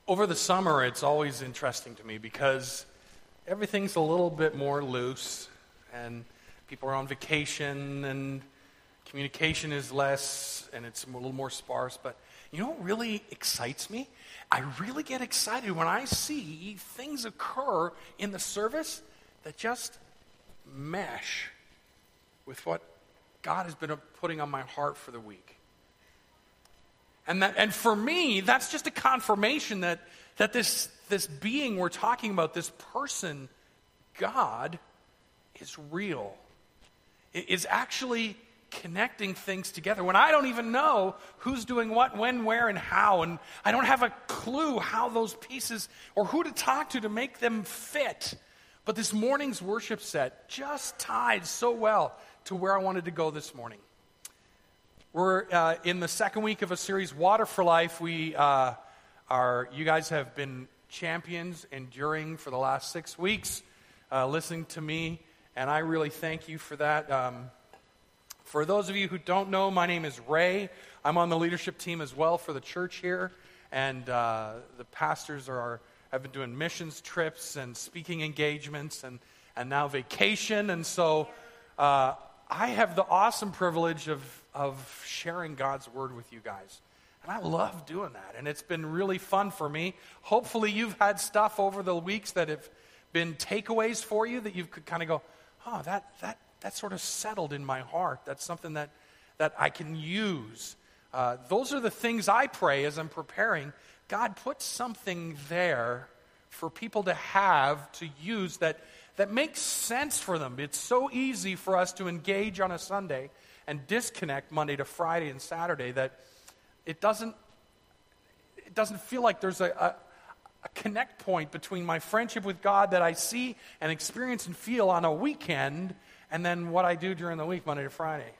Over the summer, it's always interesting to me because everything's a little bit more loose and people are on vacation and communication is less and it's a little more sparse. But you know what really excites me? I really get excited when I see things occur in the service that just mesh with what God has been putting on my heart for the week. And for me, that's just a confirmation that this being we're talking about, this person, God, is real. It is actually connecting things together. When I don't even know who's doing what, when, where, and how, and I don't have a clue how those pieces, or who to talk to make them fit. But this morning's worship set just tied so well to where I wanted to go this morning. We're in the second week of a series, Water for Life. You guys have been champions, enduring for the last 6 weeks, listening to me, and I really thank you for that. For those of you who don't know, my name is Ray. I'm on the leadership team as well for the church here, and the pastors have been doing missions trips and speaking engagements and now vacation, and so I have the awesome privilege of sharing God's word with you guys. And I love doing that. And it's been really fun for me. Hopefully you've had stuff over the weeks that have been takeaways for you that you could kind of go, oh, that sort of settled in my heart. That's something that I can use. Those are the things I pray as I'm preparing. God, put something there for people to have, to use, that makes sense for them. It's so easy for us to engage on a Sunday and disconnect Monday to Friday and Saturday that it doesn't feel like there's a connect point between my friendship with God that I see and experience and feel on a weekend and then what I do during the week, Monday to Friday.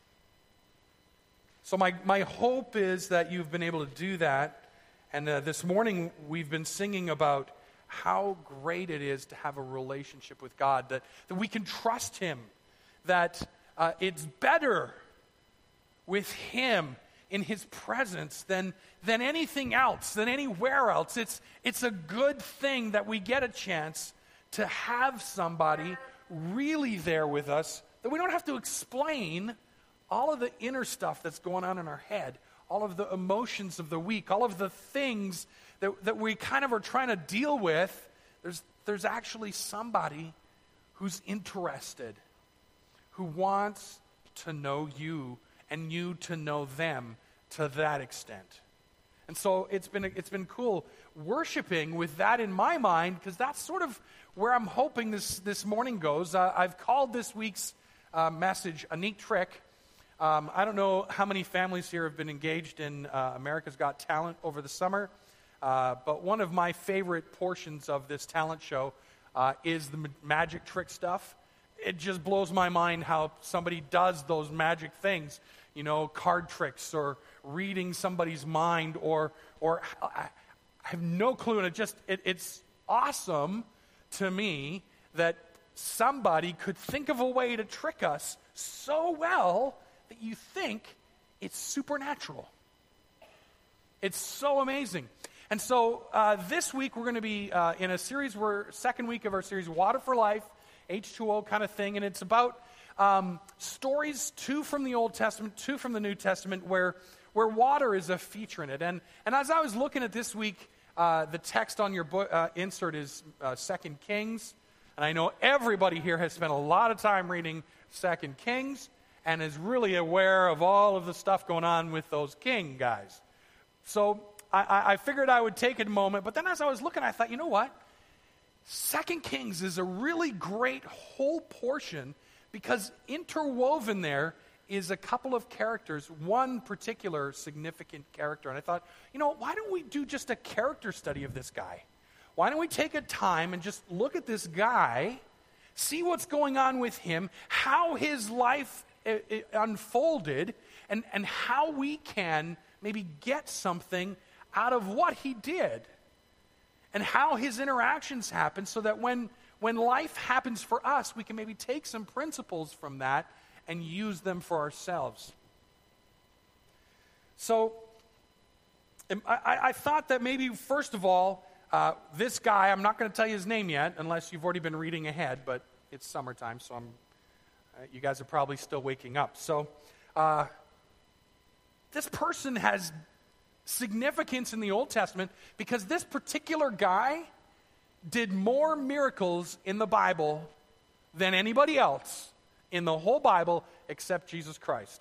So my hope is that you've been able to do that. And this morning we've been singing about how great it is to have a relationship with God, that we can trust Him, that it's better with Him in His presence than anything else, than anywhere else. It's a good thing that we get a chance to have somebody really there with us, that we don't have to explain all of the inner stuff that's going on in our head, all of the emotions of the week, all of the things that we kind of are trying to deal with. There's actually somebody who's interested, who wants to know you and you to know them to that extent. And so it's been cool worshiping with that in my mind, because that's sort of where I'm hoping this morning goes. I've called this week's message a neat trick. I don't know how many families here have been engaged in America's Got Talent over the summer, but one of my favorite portions of this talent show is the magic trick stuff. It just blows my mind how somebody does those magic things, card tricks or reading somebody's mind or I have no clue. And it's awesome to me that somebody could think of a way to trick us so well that you think it's supernatural. It's so amazing. And so this week we're going to be in a series, second week of our series, Water for Life, H2O kind of thing, and it's about stories, 2 from the Old Testament, 2 from the New Testament, where water is a feature in it. And as I was looking at this week, the text on your book insert is 2 Kings, and I know everybody here has spent a lot of time reading 2 Kings and is really aware of all of the stuff going on with those king guys. So I figured I would take a moment, but then as I was looking, I thought, you know what? 2 Kings is a really great whole portion, because interwoven there is a couple of characters, one particular significant character. And I thought, why don't we do just a character study of this guy? Why don't we take a time and just look at this guy, see what's going on with him, how his life unfolded, and how we can maybe get something out of what he did, and how his interactions happen, so that when life happens for us, we can maybe take some principles from that and use them for ourselves. So I thought that maybe, first of all, this guy, I'm not going to tell you his name yet, unless you've already been reading ahead, but it's summertime, so you guys are probably still waking up. So this person has significance in the Old Testament because this particular guy did more miracles in the Bible than anybody else in the whole Bible except Jesus Christ.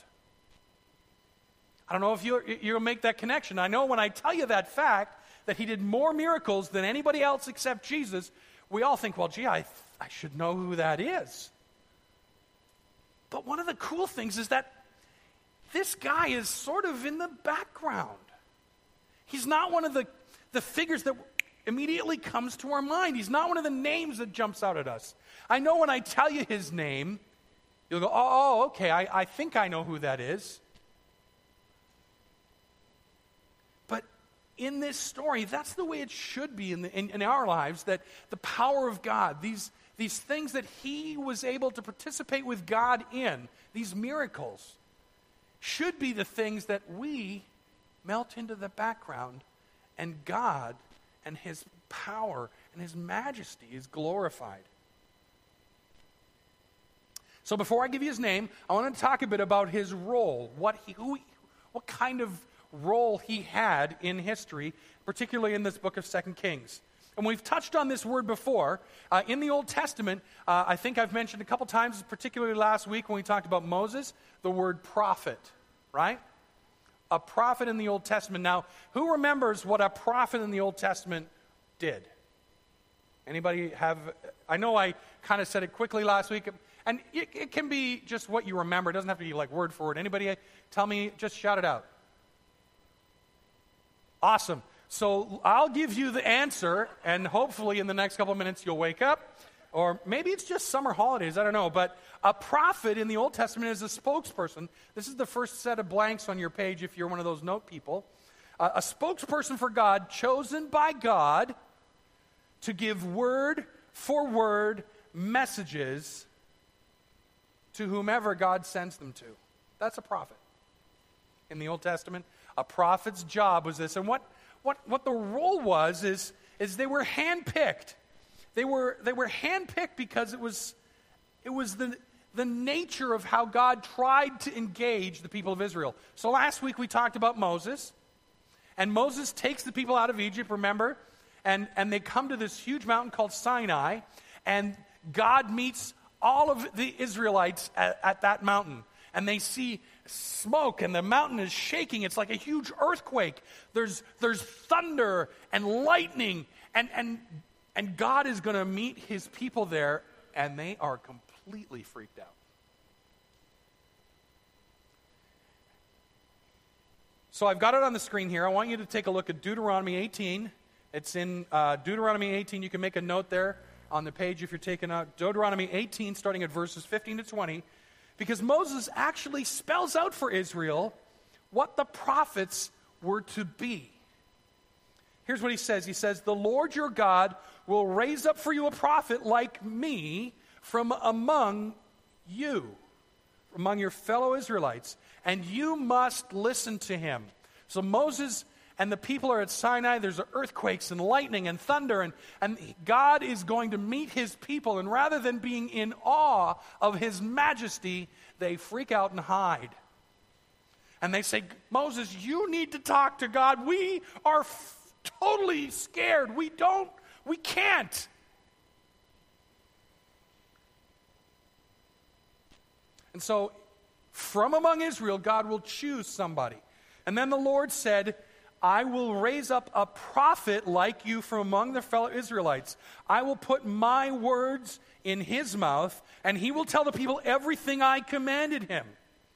I don't know if you'll make that connection. I know when I tell you that fact, that he did more miracles than anybody else except Jesus, we all think, well, gee, I should know who that is. But one of the cool things is that this guy is sort of in the background. He's not one of the figures that immediately comes to our mind. He's not one of the names that jumps out at us. I know when I tell you his name, you'll go, oh, okay, I think I know who that is. But in this story, that's the way it should be in our lives, that the power of God, these things that he was able to participate with God in, these miracles, should be the things that we melt into the background, and God and his power and his majesty is glorified. So before I give you his name, I want to talk a bit about his role, what kind of role he had in history, particularly in this book of 2 Kings. And we've touched on this word before. In the Old Testament, I think I've mentioned a couple times, particularly last week when we talked about Moses, the word prophet, right? A prophet in the Old Testament. Now, who remembers what a prophet in the Old Testament did? Anybody have? I know I kind of said it quickly last week, and it can be just what you remember. It doesn't have to be like word for word. Anybody tell me, just shout it out. Awesome. So I'll give you the answer, and hopefully in the next couple of minutes you'll wake up. Or maybe it's just summer holidays, I don't know. But a prophet in the Old Testament is a spokesperson. This is the first set of blanks on your page if you're one of those note people. A spokesperson for God, chosen by God to give word for word messages to whomever God sends them to. That's a prophet. In the Old Testament, a prophet's job was this. And what the role was is they were handpicked. They were handpicked because it was the nature of how God tried to engage the people of Israel. So last week we talked about Moses, and Moses takes the people out of Egypt, remember, and they come to this huge mountain called Sinai, and God meets all of the Israelites at that mountain, and they see smoke, and the mountain is shaking. It's like a huge earthquake. There's thunder and lightning, and God is going to meet his people there, and they are completely freaked out. So I've got it on the screen here. I want you to take a look at Deuteronomy 18. It's in Deuteronomy 18. You can make a note there on the page if you're taking out Deuteronomy 18, starting at verses 15 to 20, because Moses actually spells out for Israel what the prophets were to be. Here's what he says. He says, "The Lord your God will raise up for you a prophet like me from among you, among your fellow Israelites, and you must listen to him." So Moses and the people are at Sinai. There's earthquakes and lightning and thunder, and God is going to meet his people. And rather than being in awe of his majesty, they freak out and hide. And they say, "Moses, you need to talk to God. We are totally scared. We can't." And so, from among Israel, God will choose somebody. And then the Lord said, "I will raise up a prophet like you from among the fellow Israelites. I will put my words in his mouth, and he will tell the people everything I commanded him.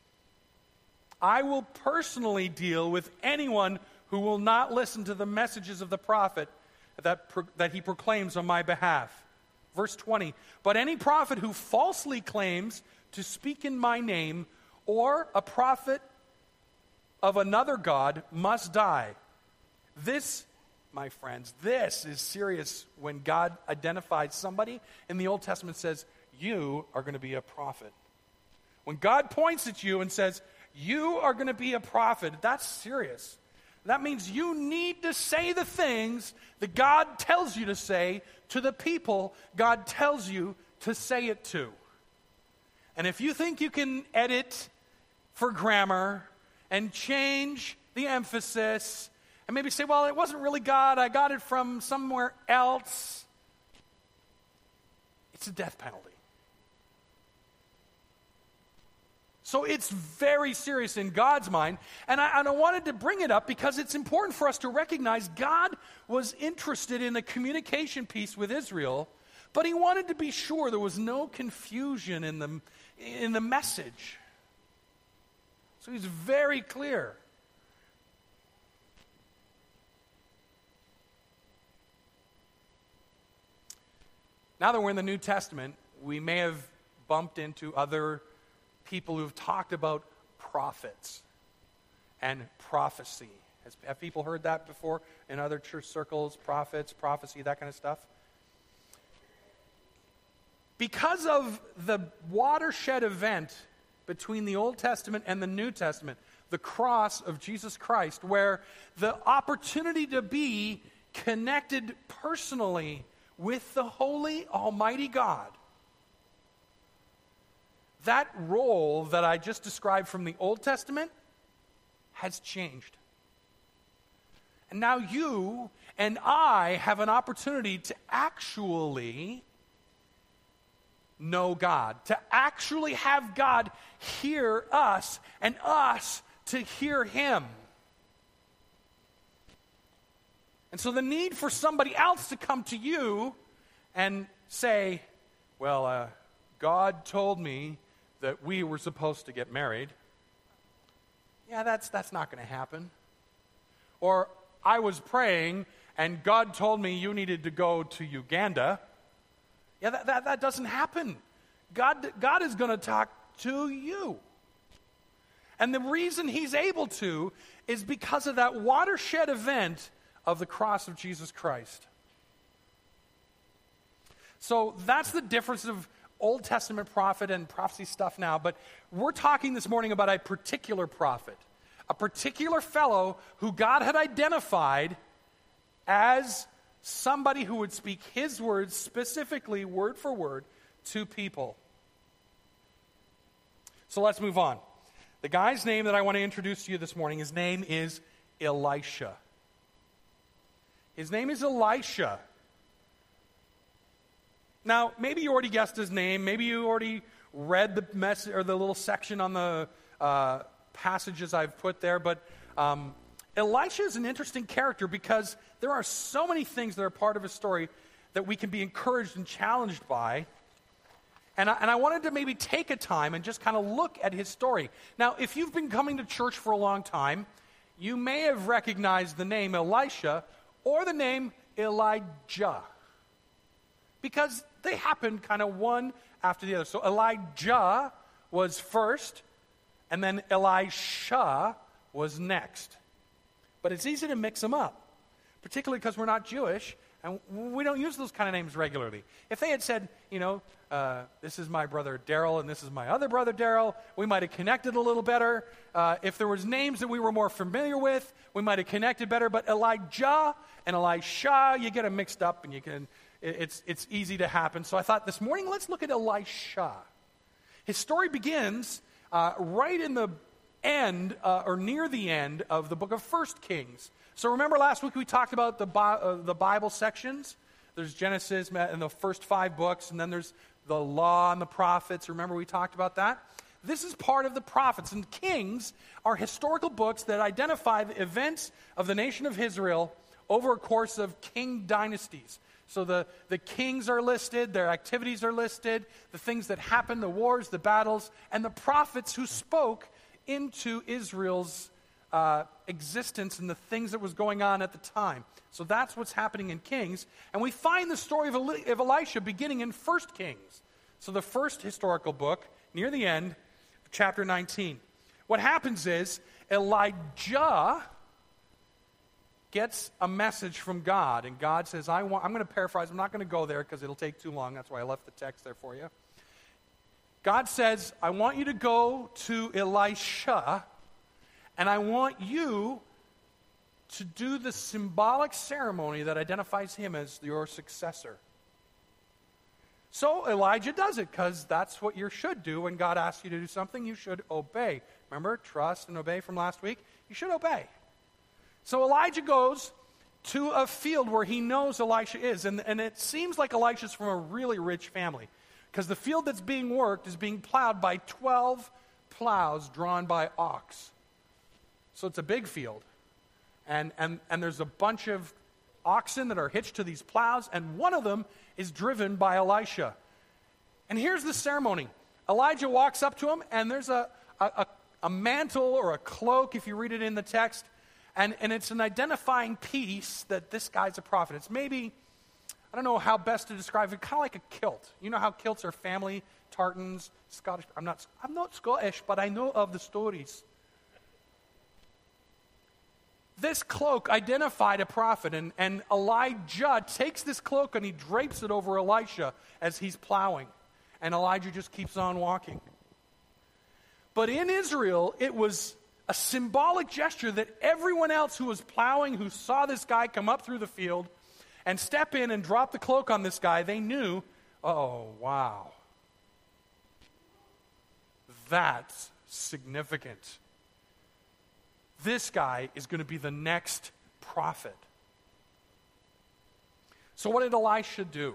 I will personally deal with anyone who will not listen to the messages of the prophet that he proclaims on my behalf." Verse 20, "But any prophet who falsely claims to speak in my name, or a prophet of another god, must die." This, my friends, this is serious when God identifies somebody in the Old Testament, says, "You are going to be a prophet." When God points at you and says, "You are going to be a prophet," that's serious. That means you need to say the things that God tells you to say to the people God tells you to say it to. And if you think you can edit for grammar and change the emphasis and maybe say, well, it wasn't really God, I got it from somewhere else, it's a death penalty. So it's very serious in God's mind. And I wanted to bring it up because it's important for us to recognize God was interested in the communication piece with Israel, but he wanted to be sure there was no confusion in the message. So he's very clear. Now that we're in the New Testament, we may have bumped into other people who've talked about prophets and prophecy. Have people heard that before in other church circles? Prophets, prophecy, that kind of stuff? Because of the watershed event between the Old Testament and the New Testament, the cross of Jesus Christ, where the opportunity to be connected personally with the holy, almighty God, that role that I just described from the Old Testament has changed. And now you and I have an opportunity to actually know God, to actually have God hear us and us to hear him. And so the need for somebody else to come to you and say, well, God told me that we were supposed to get married. Yeah, that's not going to happen. Or I was praying and God told me you needed to go to Uganda. Yeah, that doesn't happen. God is going to talk to you. And the reason he's able to is because of that watershed event of the cross of Jesus Christ. So that's the difference of Old Testament prophet and prophecy stuff now, but we're talking this morning about a particular prophet, a particular fellow who God had identified as somebody who would speak his words specifically, word for word, to people. So let's move on. The guy's name that I want to introduce to you this morning, his name is Elisha. His name is Elisha. Now, maybe you already guessed his name. Maybe you already read the message or the little section on the passages I've put there. But Elisha is an interesting character because there are so many things that are part of his story that we can be encouraged and challenged by. And I wanted to maybe take a time and just kind of look at his story. Now, if you've been coming to church for a long time, you may have recognized the name Elisha or the name Elijah, because they happened kind of one after the other. So Elijah was first, and then Elisha was next. But it's easy to mix them up, particularly because we're not Jewish, and we don't use those kind of names regularly. If they had said, this is my brother Daryl, and this is my other brother Daryl, we might have connected a little better. If there was names that we were more familiar with, we might have connected better. But Elijah and Elisha, you get them mixed up, and it's easy to happen. So I thought this morning, let's look at Elisha. His story begins right in the end, or near the end of the book of 1 Kings. So remember last week we talked about the Bible sections? There's Genesis in the first 5 books, and then there's the law and the prophets. Remember we talked about that? This is part of the prophets. And Kings are historical books that identify the events of the nation of Israel over a course of king dynasties. So the kings are listed, their activities are listed, the things that happened, the wars, the battles, and the prophets who spoke into Israel's existence and the things that was going on at the time. So that's what's happening in Kings. And we find the story of Elisha beginning in 1 Kings. So the first historical book, near the end, chapter 19. What happens is Elijah gets a message from God, and God says, I'm going to paraphrase, I'm not going to go there because it'll take too long, that's why I left the text there for you. God says, I want you to go to Elisha, and I want you to do the symbolic ceremony that identifies him as your successor. So Elijah does it because that's what you should do when God asks you to do something. You should obey. Remember, trust and obey from last week? You should obey. So Elijah goes to a field where he knows Elisha is. And it seems like Elisha's from a really rich family because the field that's being worked is being plowed by 12 plows drawn by ox. So it's a big field. And there's a bunch of oxen that are hitched to these plows, and one of them is driven by Elisha. And here's the ceremony. Elijah walks up to him, and there's a mantle or a cloak, if you read it in the text, and it's an identifying piece that this guy's a prophet. It's maybe, I don't know how best to describe it, kind of like a kilt. You know how kilts are family tartans, Scottish. I'm not Scottish, but I know of the stories. This cloak identified a prophet, and Elijah takes this cloak and he drapes it over Elisha as he's plowing. And Elijah just keeps on walking. But in Israel, it was a symbolic gesture that everyone else who was plowing, who saw this guy come up through the field and step in and drop the cloak on this guy, they knew, oh, wow, that's significant. This guy is going to be the next prophet. So what did Elisha do?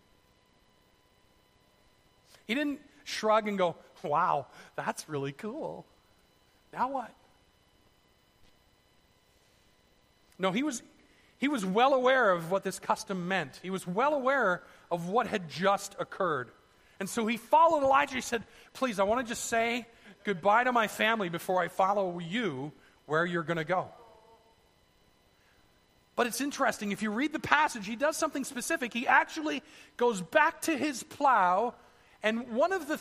He didn't shrug and go, wow, that's really cool. Now what? No, he was well aware of what this custom meant. He was well aware of what had just occurred. And so he followed Elijah. He said, please, I want to just say goodbye to my family before I follow you where you're going to go. But it's interesting, if you read the passage, he does something specific. He actually goes back to his plow, and one of the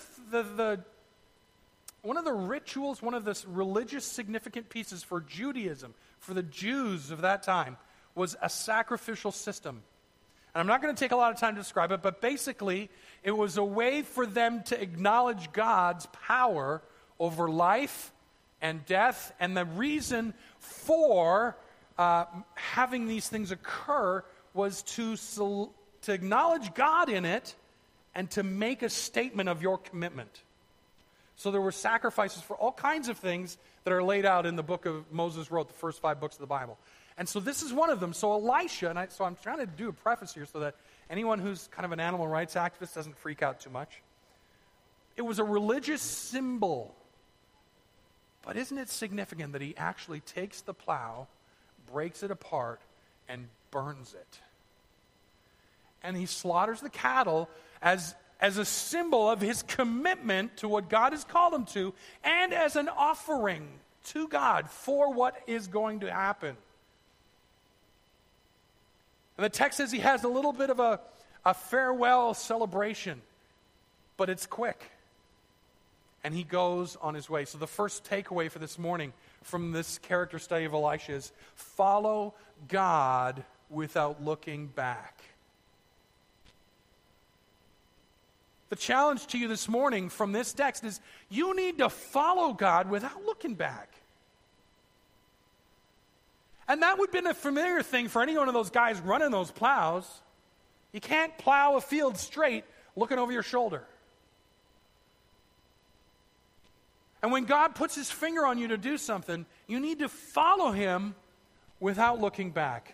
rituals, one of the religious significant pieces for Judaism, for the Jews of that time, was a sacrificial system. And I'm not going to take a lot of time to describe it, but basically, it was a way for them to acknowledge God's power over life and death, and the reason for having these things occur was to acknowledge God in it and to make a statement of your commitment. So there were sacrifices for all kinds of things that are laid out in the book of Moses wrote, the first 5 books of the Bible. And so this is one of them. So Elisha, so I'm trying to do a preface here so that anyone who's kind of an animal rights activist doesn't freak out too much. It was a religious symbol. But isn't it significant that he actually takes the plow, breaks it apart, and burns it? And he slaughters the cattle as a symbol of his commitment to what God has called him to, and as an offering to God for what is going to happen. And the text says he has a little bit of a farewell celebration, but it's quick. And he goes on his way. So the first takeaway for this morning from this character study of Elisha is follow God without looking back. The challenge to you this morning from this text is you need to follow God without looking back. And that would have been a familiar thing for any one of those guys running those plows. You can't plow a field straight looking over your shoulder. And when God puts his finger on you to do something, you need to follow him without looking back.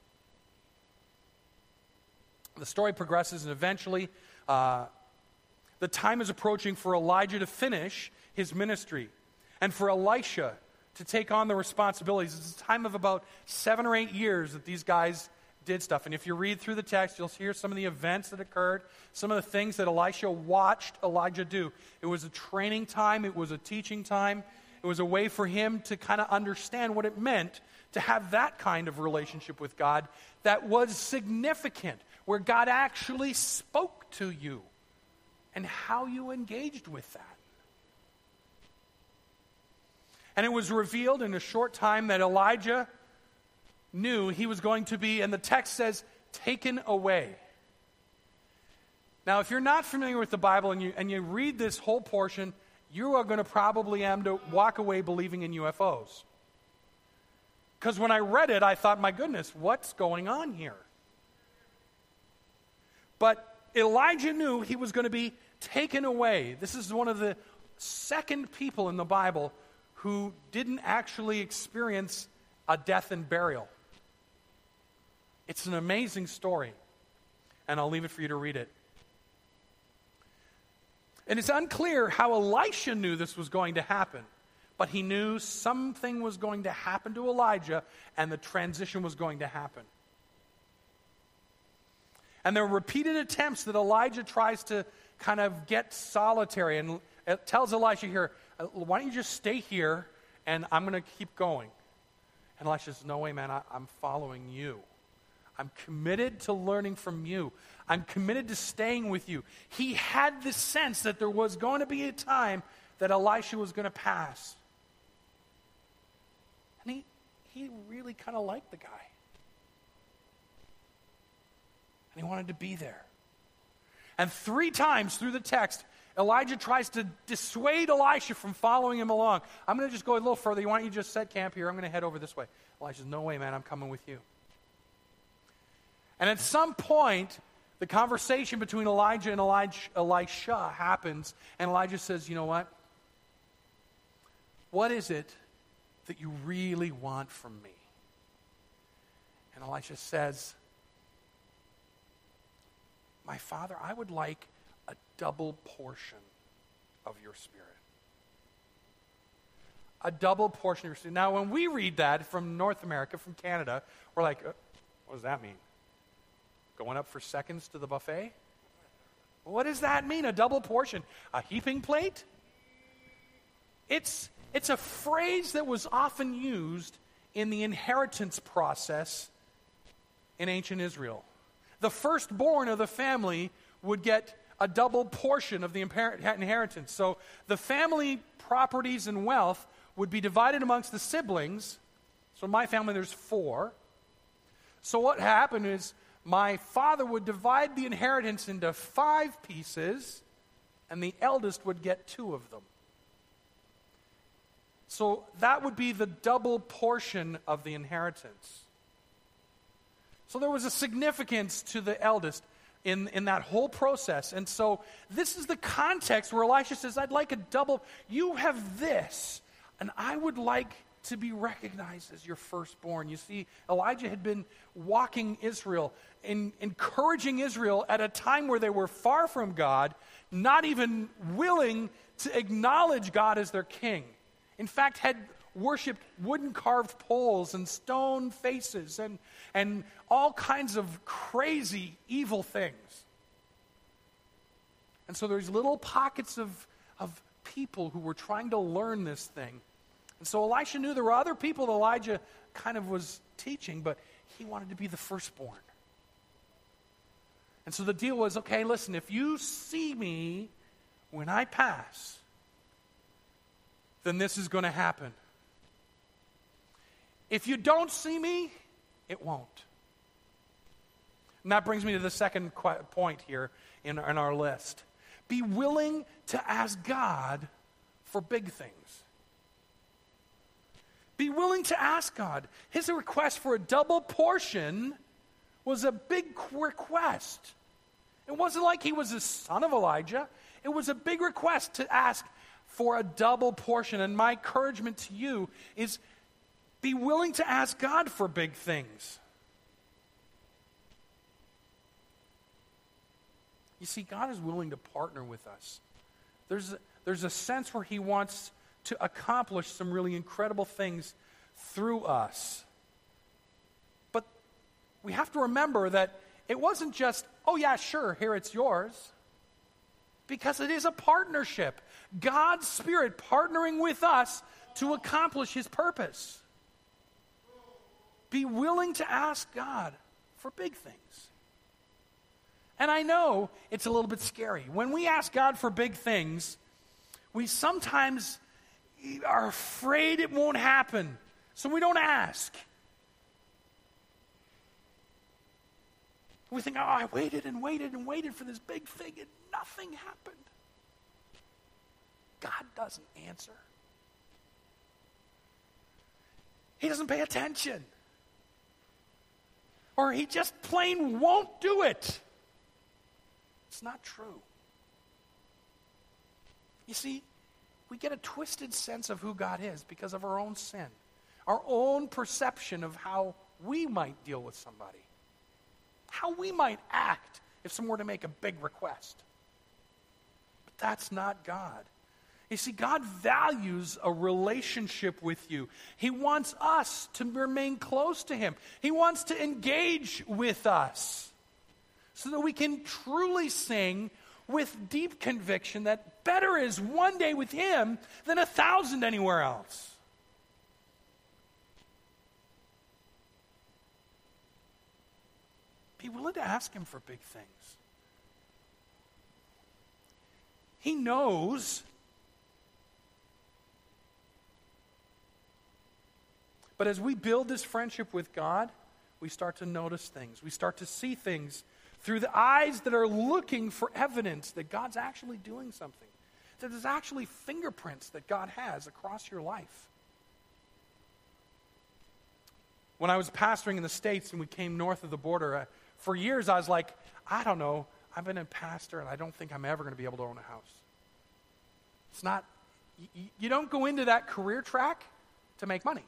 The story progresses, and eventually the time is approaching for Elijah to finish his ministry and for Elisha to take on the responsibilities. It's a time of about 7 or 8 years that these guys did stuff. And if you read through the text, you'll hear some of the events that occurred, some of the things that Elisha watched Elijah do. It was a training time. It was a teaching time. It was a way for him to kind of understand what it meant to have that kind of relationship with God that was significant, where God actually spoke to you and how you engaged with that. And it was revealed in a short time that Elijah knew he was going to be, and the text says, taken away. Now, if you're not familiar with the Bible and you read this whole portion, you are going to probably walk away believing in UFOs. Because when I read it, I thought, my goodness, what's going on here? But Elijah knew he was going to be taken away. This is one of the second people in the Bible who didn't actually experience a death and burial. It's an amazing story, and I'll leave it for you to read it. And it's unclear how Elisha knew this was going to happen, but he knew something was going to happen to Elijah, and the transition was going to happen. And there are repeated attempts that Elijah tries to kind of get solitary, and it tells Elisha here, why don't you just stay here, and I'm going to keep going. And Elisha says, no way, man, I'm following you. I'm committed to learning from you. I'm committed to staying with you. He had this sense that there was going to be a time that Elisha was going to pass. And he really kind of liked the guy. And he wanted to be there. And 3 times through the text, Elijah tries to dissuade Elisha from following him along. I'm going to just go a little further. Why don't you just set camp here? I'm going to head over this way. Elisha says, no way, man, I'm coming with you. And at some point, the conversation between Elijah and Elisha happens, and Elijah says, you know what? What is it that you really want from me? And Elisha says, my father, I would like a double portion of your spirit. A double portion of your spirit. Now, when we read that from North America, from Canada, we're like, what does that mean? Going up for seconds to the buffet? What does that mean, a double portion? A heaping plate? It's a phrase that was often used in the inheritance process in ancient Israel. The firstborn of the family would get a double portion of the inheritance. So the family properties and wealth would be divided amongst the siblings. So in my family there's 4. So what happened is my father would divide the inheritance into 5 pieces, and the eldest would get 2 of them. So that would be the double portion of the inheritance. So there was a significance to the eldest in that whole process. And so this is the context where Elisha says, I'd like a double. You have this, and I would like to be recognized as your firstborn. You see, Elijah had been walking Israel, encouraging Israel at a time where they were far from God, not even willing to acknowledge God as their king. In fact, had worshipped wooden carved poles and stone faces and all kinds of crazy evil things. And so there's little pockets of people who were trying to learn this thing. And so Elisha knew there were other people that Elijah kind of was teaching, but he wanted to be the firstborn. And so the deal was, okay, listen, if you see me when I pass, then this is going to happen. If you don't see me, it won't. And that brings me to the second point here in our list. Be willing to ask God for big things. Be willing to ask God. His request for a double portion was a big request. It wasn't like he was the son of Elijah. It was a big request to ask for a double portion. And my encouragement to you is be willing to ask God for big things. You see, God is willing to partner with us. There's a sense where he wants to accomplish some really incredible things through us. But we have to remember that it wasn't just, oh yeah, sure, here it's yours. Because it is a partnership. God's Spirit partnering with us to accomplish his purpose. Be willing to ask God for big things. And I know it's a little bit scary. When we ask God for big things, we sometimes are afraid it won't happen, so we don't ask. We think, oh, I waited and waited and waited for this big thing, and nothing happened. God doesn't answer. he doesn't pay attention. Or he just plain won't do it. It's not true. You see, we get a twisted sense of who God is because of our own sin, our own perception of how we might deal with somebody, how we might act if someone were to make a big request. But that's not God. You see, God values a relationship with you. He wants us to remain close to Him. He wants to engage with us so that we can truly sing with deep conviction that better is one day with Him than 1,000 anywhere else. Be willing to ask Him for big things. He knows. But as we build this friendship with God, we start to notice things. We start to see things through the eyes that are looking for evidence that God's actually doing something. That there's actually fingerprints that God has across your life. When I was pastoring in the States and we came north of the border, for years I was like, I don't know, I've been a pastor and I don't think I'm ever going to be able to own a house. It's not, you don't go into that career track to make money.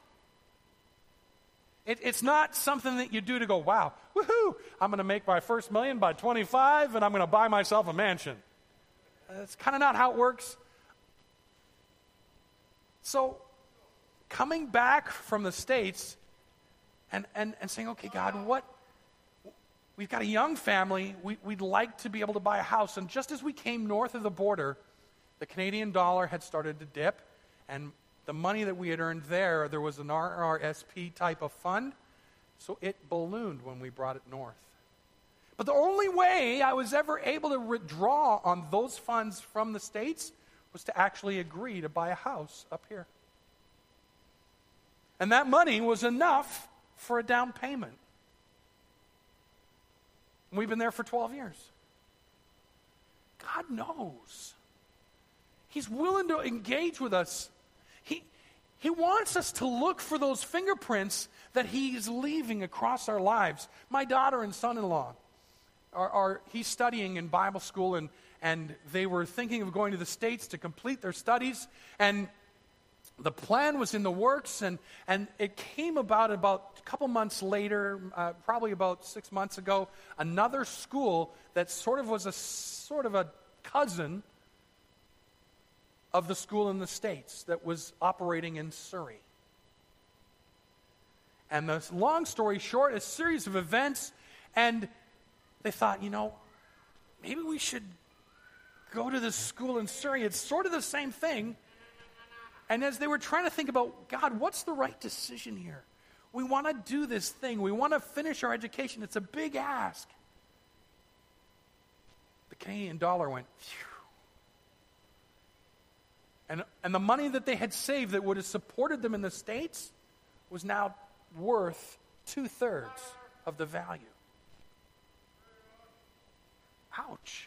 It's not something that you do to go, wow, woohoo, I'm going to make my first million by 25 and I'm going to buy myself a mansion. That's kind of not how it works. So coming back from the States and saying, okay, God, we've got a young family. We'd like to be able to buy a house. And just as we came north of the border, the Canadian dollar had started to dip, and the money that we had earned there was an RRSP type of fund, so it ballooned when we brought it north. But the only way I was ever able to withdraw on those funds from the States was to actually agree to buy a house up here. And that money was enough for a down payment. And we've been there for 12 years. God knows. He's willing to engage with us. He wants us to look for those fingerprints that He's leaving across our lives. My daughter and son-in-law, he's studying in Bible school, and they were thinking of going to the States to complete their studies, and the plan was in the works, and it came about a couple months later, probably about 6 months ago, another school that sort of was a cousin of the school in the States that was operating in Surrey. And the long story short, a series of events, and they thought, maybe we should go to this school in Surrey. It's sort of the same thing. And as they were trying to think about, God, what's the right decision here? We want to do this thing. We want to finish our education. It's a big ask. The Canadian dollar went, phew. And the money that they had saved that would have supported them in the States was now worth 2/3 of the value. Ouch.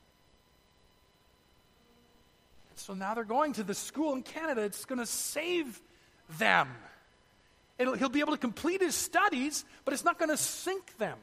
And so now they're going to the school in Canada. It's going to save them. He'll be able to complete his studies, but it's not going to sink them.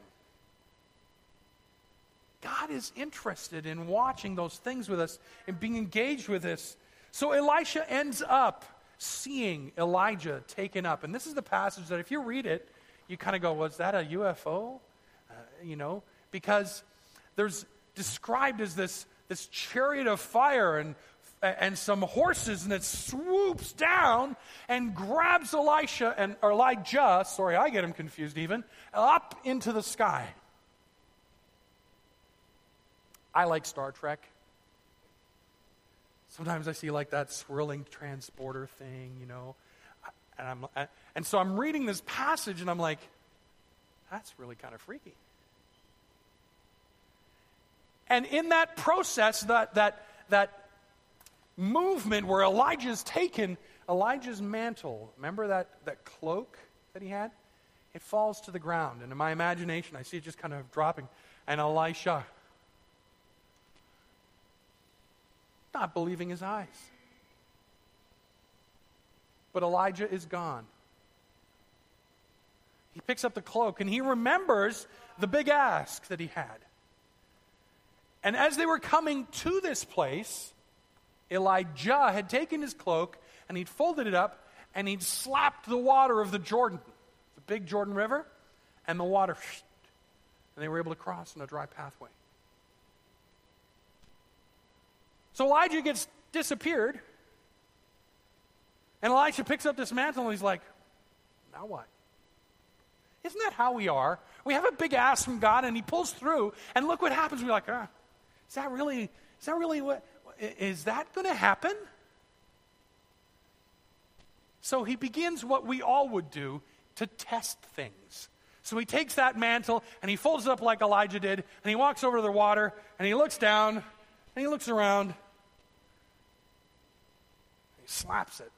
God is interested in watching those things with us and being engaged with us. So Elisha ends up seeing Elijah taken up. And this is the passage that if you read it, you kind of go, was that a UFO? Because there's described as this chariot of fire and some horses, and it swoops down and grabs Elijah, sorry, I get him confused even, up into the sky. I like Star Trek. Sometimes I see like that swirling transporter thing, and so I'm reading this passage and I'm like, that's really kind of freaky. And in that process, that movement where Elijah's taken, Elijah's mantle, remember that cloak that he had? It falls to the ground. And in my imagination, I see it just kind of dropping. And Elisha, not believing his eyes. But Elijah is gone. He picks up the cloak, and he remembers the big ask that he had. And as they were coming to this place, Elijah had taken his cloak, and he'd folded it up, and he'd slapped the water of the Jordan, the big Jordan River, and the water, and they were able to cross on a dry pathway. So Elijah gets disappeared, and Elisha picks up this mantle, and he's like, now what? Isn't that how we are? We have a big ask from God, and he pulls through, and look what happens. We're like, is that really what, is that going to happen? So he begins what we all would do to test things. So he takes that mantle, and he folds it up like Elijah did, and he walks over to the water, and he looks down, and he looks around, and he slaps it.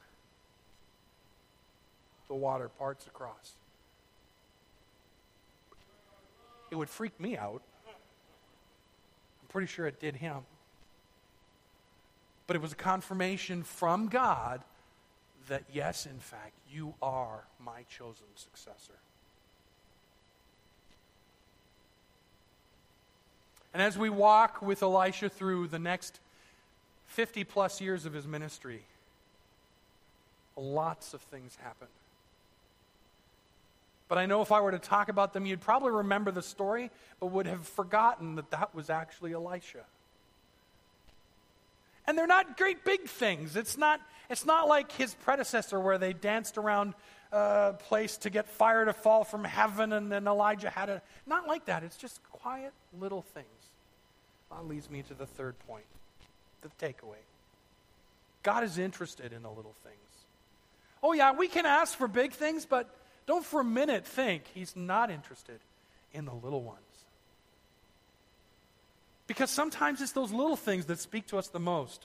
The water parts across. It would freak me out. I'm pretty sure it did him. But it was a confirmation from God that, yes, in fact, you are my chosen successor. And as we walk with Elisha through the next 50 plus years of his ministry, lots of things happen. But I know if I were to talk about them, you'd probably remember the story, but would have forgotten that that was actually Elisha. And they're not great big things. It's not like his predecessor where they danced around a place to get fire to fall from heaven and then Elijah had a... Not like that. It's just quiet little things. That leads me to the third point, the takeaway. God is interested in the little things. Oh yeah, we can ask for big things, but don't for a minute think he's not interested in the little ones. Because sometimes it's those little things that speak to us the most.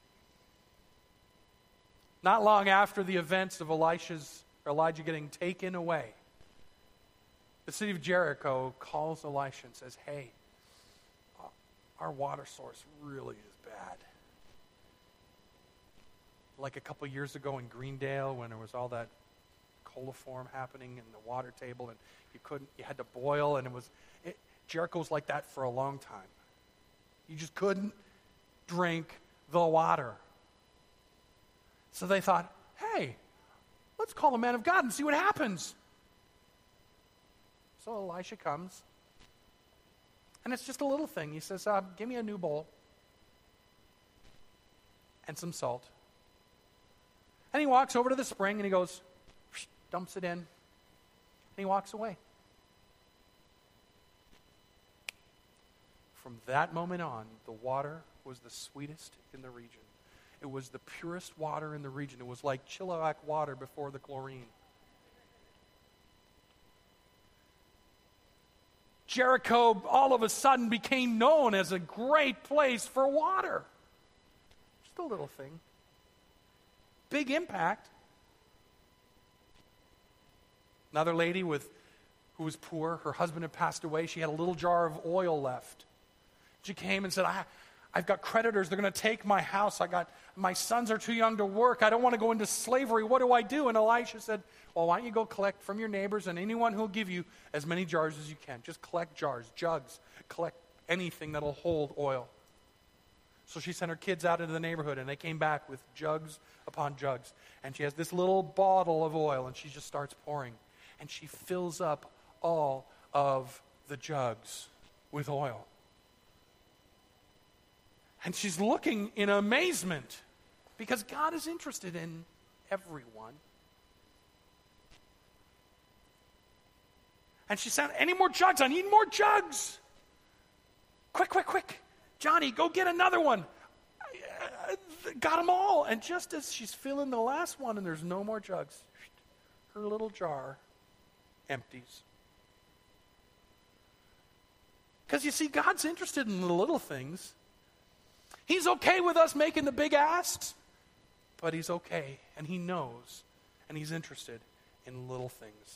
Not long after the events of Elijah getting taken away, the city of Jericho calls Elisha and says, hey, our water source really is bad. Like a couple years ago in Greendale when there was all that coliform happening in the water table and you had to boil, and Jericho's like that for a long time. You just couldn't drink the water. So they thought, hey, let's call the man of God and see what happens. So Elisha comes, and it's just a little thing. He says, give me a new bowl and some salt. And he walks over to the spring, and he goes, dumps it in, and he walks away. From that moment on, the water was the sweetest in the region. It was the purest water in the region. It was like Chilliwack water before the chlorine. Jericho all of a sudden became known as a great place for water. Just a little thing. Big impact. Another lady who was poor, her husband had passed away. She had a little jar of oil left. She came and said, I've got creditors. They're going to take my house. My sons are too young to work. I don't want to go into slavery. What do I do? And Elisha said, well, why don't you go collect from your neighbors and anyone who will give you as many jars as you can. Just collect jars, jugs. Collect anything that will hold oil. So she sent her kids out into the neighborhood, and they came back with jugs upon jugs. And she has this little bottle of oil, and she just starts pouring. And she fills up all of the jugs with oil. And she's looking in amazement because God is interested in everyone. And she said, any more jugs? I need more jugs. Quick. Johnny, go get another one. Got them all. And just as she's filling the last one and there's no more jugs, her little jar empties. Because you see, God's interested in the little things. He's okay with us making the big asks, but he's okay, and he knows, and he's interested in little things.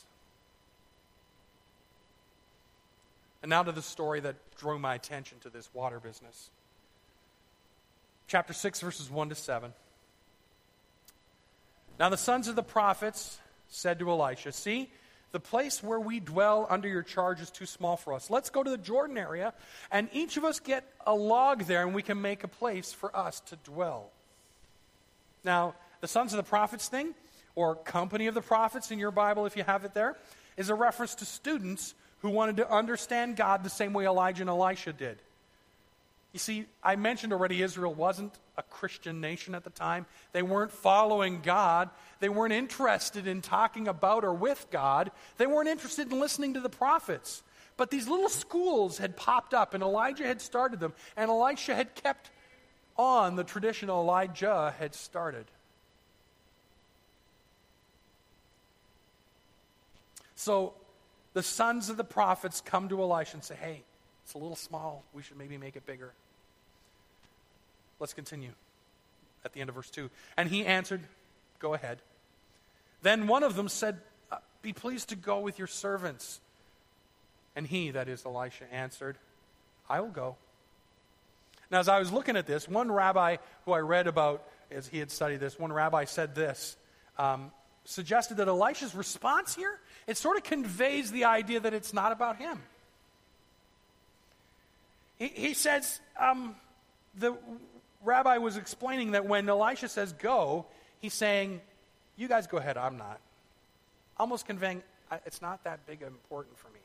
And now to the story that drew my attention to this water business. Chapter 6, verses 1 to 7. Now the sons of the prophets said to Elisha, see, The place where we dwell under your charge is too small for us. Let's go to the Jordan area, and each of us get a log there, and we can make a place for us to dwell. Now, the sons of the prophets thing, or company of the prophets in your Bible, if you have it there, is a reference to students who wanted to understand God the same way Elijah and Elisha did. You see, I mentioned already Israel wasn't a Christian nation at the time. They weren't following God. They weren't interested in talking about or with God. They weren't interested in listening to the prophets. But these little schools had popped up, and Elijah had started them, and Elisha had kept on the tradition Elijah had started. So the sons of the prophets come to Elisha and say, hey, it's a little small. We should maybe make it bigger. Let's continue at the end of verse 2. And he answered, go ahead. Then one of them said, be pleased to go with your servants. And he, that is Elisha, answered, I will go. Now, as I was looking at this, one rabbi who I read about, as he had studied this, one rabbi said this, suggested that Elisha's response here, it sort of conveys the idea that it's not about him. He says, the rabbi was explaining that when Elisha says go, he's saying, you guys go ahead, I'm not. Almost conveying, it's not that big important for me.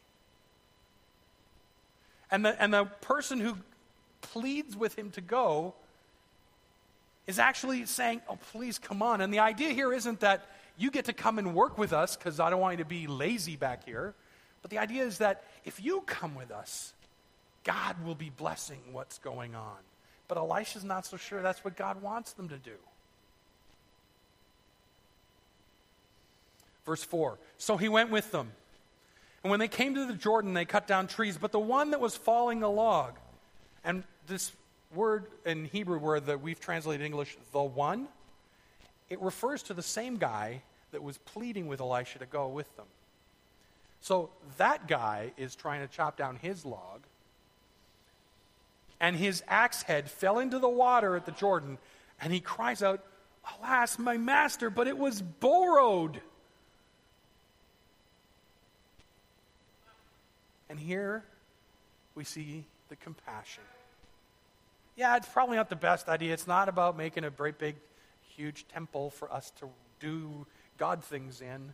And the person who pleads with him to go is actually saying, oh, please, come on. And the idea here isn't that you get to come and work with us because I don't want you to be lazy back here. But the idea is that if you come with us, God will be blessing what's going on. But Elisha's not so sure that's what God wants them to do. Verse 4, so he went with them. And when they came to the Jordan, they cut down trees. But the one that was falling the log, and this word in Hebrew word that we've translated in English, the one, it refers to the same guy that was pleading with Elisha to go with them. So that guy is trying to chop down his log, and his axe head fell into the water at the Jordan, and he cries out, alas, my master, but it was borrowed. And here we see the compassion. Yeah, it's probably not the best idea. It's not about making a great big, huge temple for us to do God things in.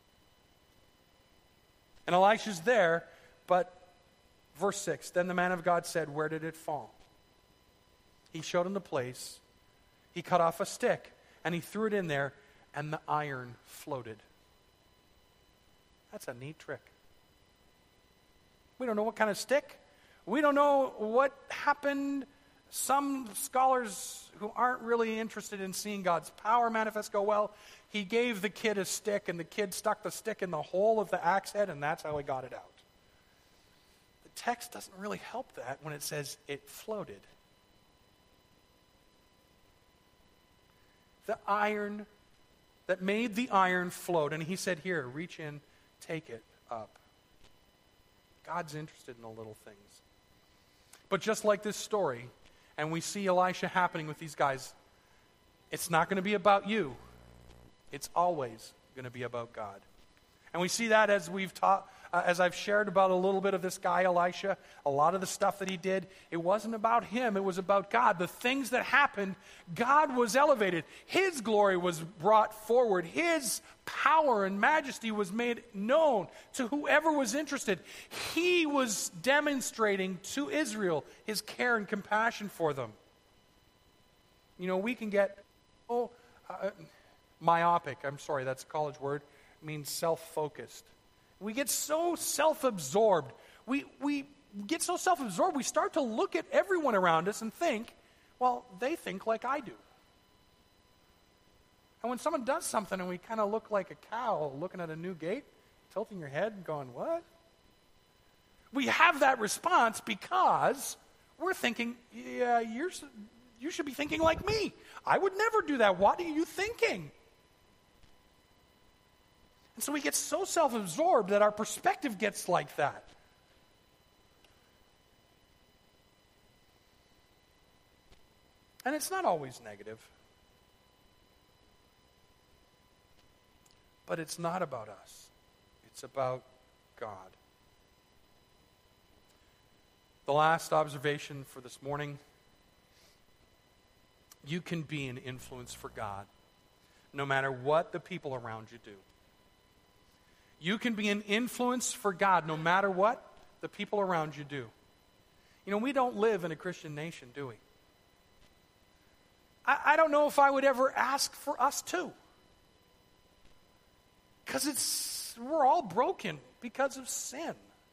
And Elisha's there, but verse 6, then the man of God said, where did it fall? He showed him the place. He cut off a stick, and he threw it in there, and the iron floated. That's a neat trick. We don't know what kind of stick. We don't know what happened. Some scholars who aren't really interested in seeing God's power manifest go, well, he gave the kid a stick, and the kid stuck the stick in the hole of the axe head, and that's how he got it out. The text doesn't really help that when it says it floated. The iron that made the iron float, and he said, here, reach in, take it up. God's interested in the little things. But just like this story, and we see Elisha happening with these guys, it's not going to be about you. It's always going to be about God. And we see that as we've taught, as I've shared about a little bit of this guy Elisha, a lot of the stuff that he did, it wasn't about him, it was about God. The things that happened, God was elevated. His glory was brought forward. His power and majesty was made known to whoever was interested. He was demonstrating to Israel his care and compassion for them. You know, we can get myopic. I'm sorry, that's a college word. It means self-focused. We get so self-absorbed. We get so self-absorbed, we start to look at everyone around us and think, well, they think like I do. And when someone does something and we kind of look like a cow looking at a new gate, tilting your head and going, what? We have that response because we're thinking, yeah, you should be thinking like me. I would never do that. What are you thinking? And so we get so self-absorbed that our perspective gets like that. And it's not always negative. But it's not about us. It's about God. The last observation for this morning: you can be an influence for God no matter what the people around you do. You can be an influence for God no matter what the people around you do. You know, we don't live in a Christian nation, do we? I don't know if I would ever ask for us to. Because we're all broken because of sin.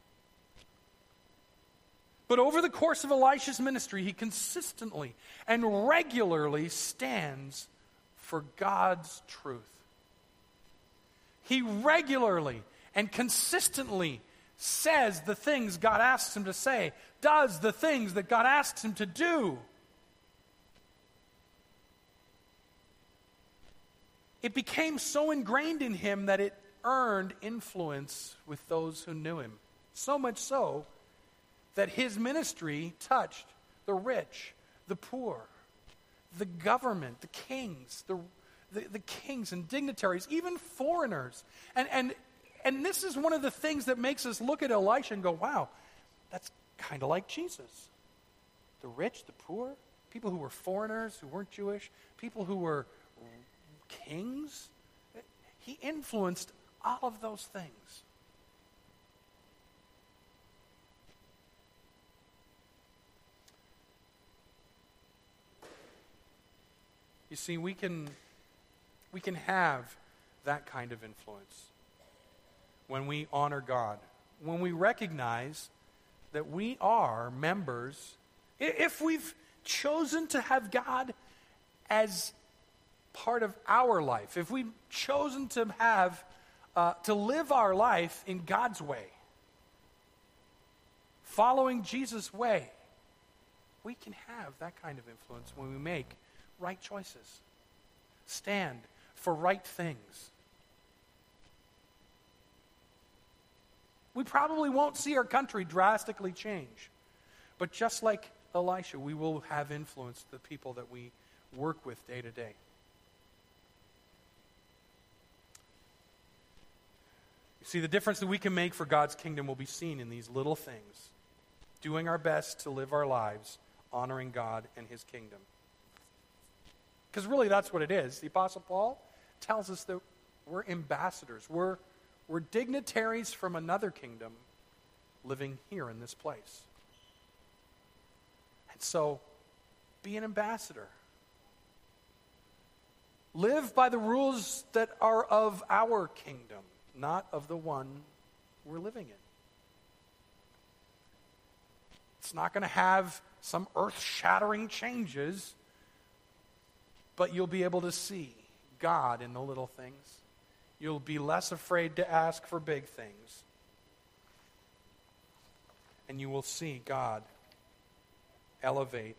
But over the course of Elisha's ministry, he consistently and regularly stands for God's truth. He regularly and consistently says the things God asks him to say, does the things that God asks him to do. It became so ingrained in him that it earned influence with those who knew him. So much so that his ministry touched the rich, the poor, the government, the kings, the kings and dignitaries, even foreigners. And this is one of the things that makes us look at Elisha and go, wow, that's kind of like Jesus. The rich, the poor, people who were foreigners, who weren't Jewish, people who were kings. He influenced all of those things. You see, we can have that kind of influence when we honor God, when we recognize that we are members, if we've chosen to have God as part of our life, if we've chosen to have to live our life in God's way, following Jesus' way, we can have that kind of influence when we make right choices, stand for right things. We probably won't see our country drastically change, but just like Elisha, we will have influenced the people that we work with day to day. You see, the difference that we can make for God's kingdom will be seen in these little things, doing our best to live our lives honoring God and his kingdom. Because really that's what it is. The Apostle Paul tells us that we're ambassadors. We're dignitaries from another kingdom living here in this place. And so, be an ambassador. Live by the rules that are of our kingdom, not of the one we're living in. It's not going to have some earth-shattering changes, but you'll be able to see God in the little things. You'll be less afraid to ask for big things. And you will see God elevate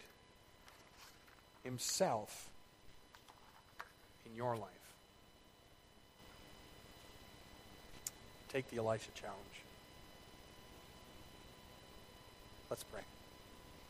himself in your life. Take the Elisha challenge. Let's pray.